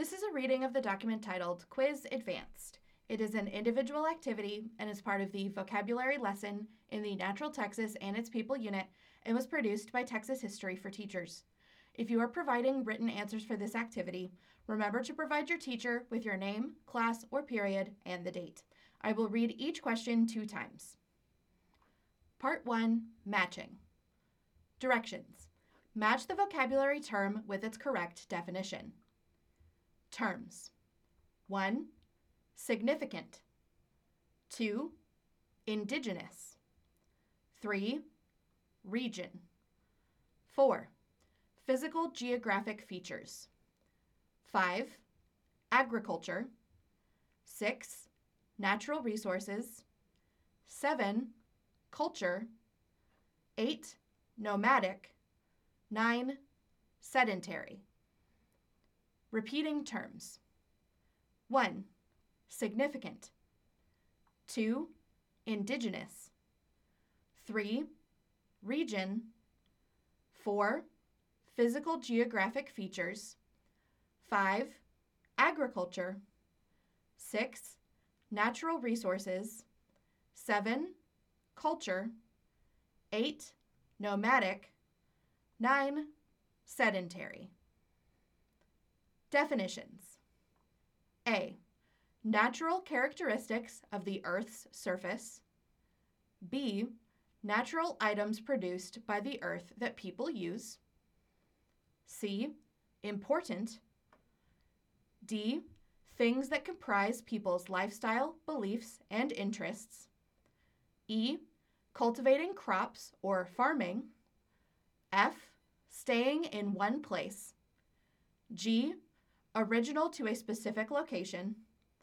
This is a reading of the document titled Quiz Advanced. It is an individual activity and is part of the vocabulary lesson in the Natural Texas and Its People unit and was produced by Texas History for Teachers. If you are providing written answers for this activity, remember to provide your teacher with your name, class, or period, and the date. I will read each question 2 times. Part 1, Matching. Directions. Match the vocabulary term with its correct definition. Terms. 1. Significant. 2. Indigenous. 3. Region. 4. Physical geographic features. 5. Agriculture. 6. Natural resources. 7. Culture. 8. Nomadic. 9. Sedentary. Repeating terms. 1. Significant. 2. Indigenous. 3. Region. 4. Physical geographic features. 5. Agriculture. 6. Natural resources. 7. Culture. 8. Nomadic. 9. Sedentary. Definitions. A. Natural characteristics of the Earth's surface. B. Natural items produced by the Earth that people use. C. Important. D. Things that comprise people's lifestyle, beliefs, and interests. E. Cultivating crops or farming. F. Staying in one place. G. Original to a specific location.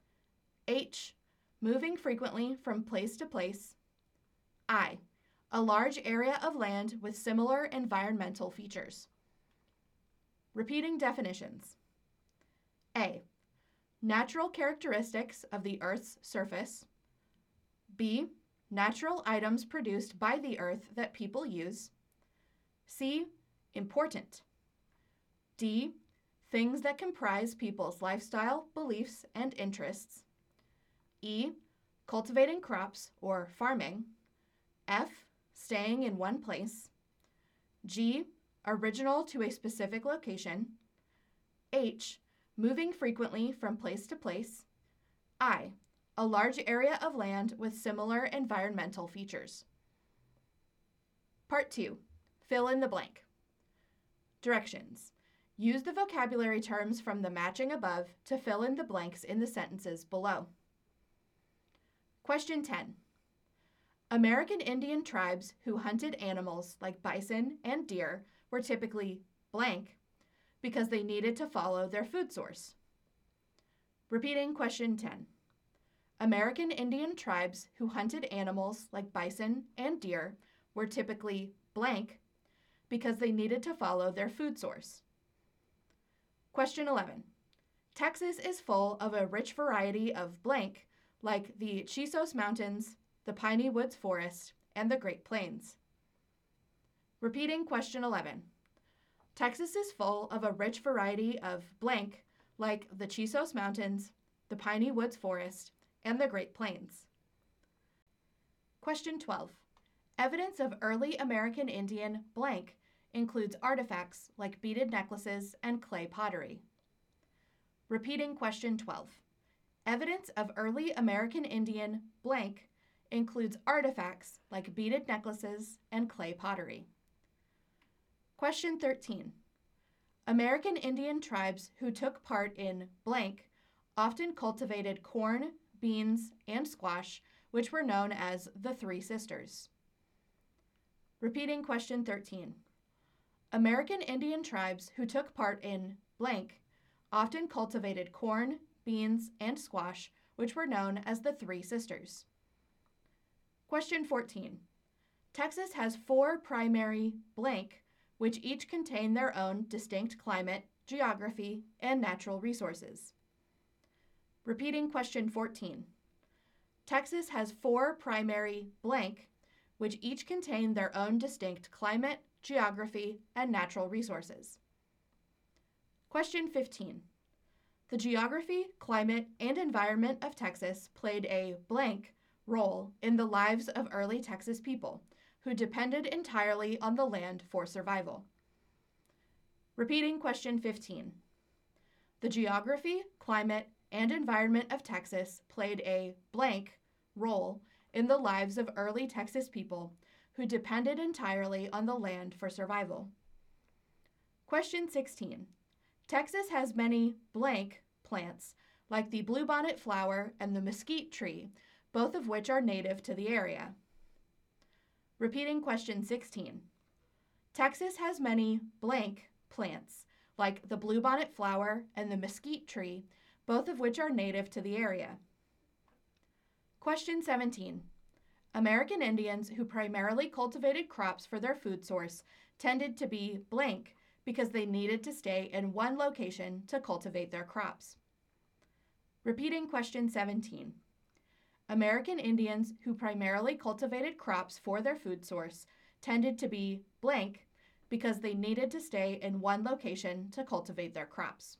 H. Moving frequently from place to place. I. A large area of land with similar environmental features. Repeating definitions. A. Natural characteristics of the Earth's surface. B. Natural items produced by the Earth that people use. C. Important. D. Things that comprise people's lifestyle, beliefs, and interests. E. Cultivating crops or farming. F. Staying in one place. G. Original to a specific location. H. Moving frequently from place to place. I. A large area of land with similar environmental features. Part 2. Fill in the blank. Directions. Use the vocabulary terms from the matching above to fill in the blanks in the sentences below. Question 10. American Indian tribes who hunted animals like bison and deer were typically blank because they needed to follow their food source. Repeating question 10. American Indian tribes who hunted animals like bison and deer were typically blank because they needed to follow their food source. Question 11. Texas is full of a rich variety of blank, like the Chisos Mountains, the Piney Woods Forest, and the Great Plains. Repeating question 11. Texas is full of a rich variety of blank, like the Chisos Mountains, the Piney Woods Forest, and the Great Plains. Question 12. Evidence of early American Indian blank includes artifacts like beaded necklaces and clay pottery. Repeating question 12. Evidence of early American Indian blank includes artifacts like beaded necklaces and clay pottery. Question 13. American Indian tribes who took part in blank often cultivated corn, beans, and squash, which were known as the Three Sisters. Repeating question 13. American Indian tribes who took part in blank often cultivated corn, beans, and squash, which were known as the Three Sisters. Question 14. Texas has 4 primary blank, which each contain their own distinct climate, geography, and natural resources. Repeating question 14. Texas has 4 primary blank, which each contain their own distinct climate, geography, and natural resources. Question 15. The geography, climate, and environment of Texas played a blank role in the lives of early Texas people who depended entirely on the land for survival. Repeating question 15. The geography, climate, and environment of Texas played a blank role in the lives of early Texas people who depended entirely on the land for survival. Question 16. Texas has many blank plants, like the bluebonnet flower and the mesquite tree, both of which are native to the area. Repeating question 16. Texas has many blank plants, like the bluebonnet flower and the mesquite tree, both of which are native to the area. Question 17. American Indians who primarily cultivated crops for their food source tended to be blank because they needed to stay in one location to cultivate their crops. Repeating question 17. American Indians who primarily cultivated crops for their food source tended to be blank because they needed to stay in one location to cultivate their crops.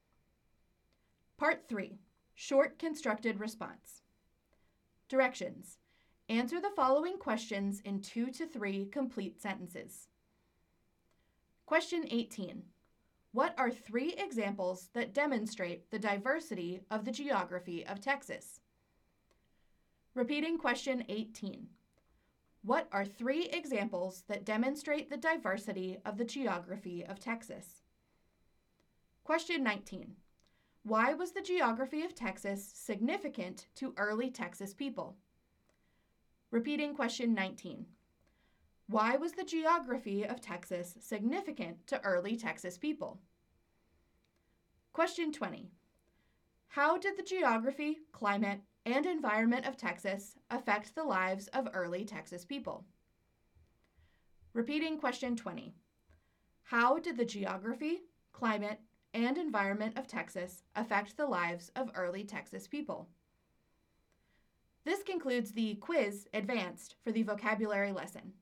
Part 3. Short constructed response. Directions. Answer the following questions in 2 to 3 complete sentences. Question 18. What are 3 examples that demonstrate the diversity of the geography of Texas? Repeating question 18. What are 3 examples that demonstrate the diversity of the geography of Texas? Question 19. Why was the geography of Texas significant to early Texas people? Repeating question 19. Why was the geography of Texas significant to early Texas people? Question 20. How did the geography, climate, and environment of Texas affect the lives of early Texas people? Repeating question 20. How did the geography, climate, and environment of Texas affect the lives of early Texas people? This concludes the quiz advanced for the vocabulary lesson.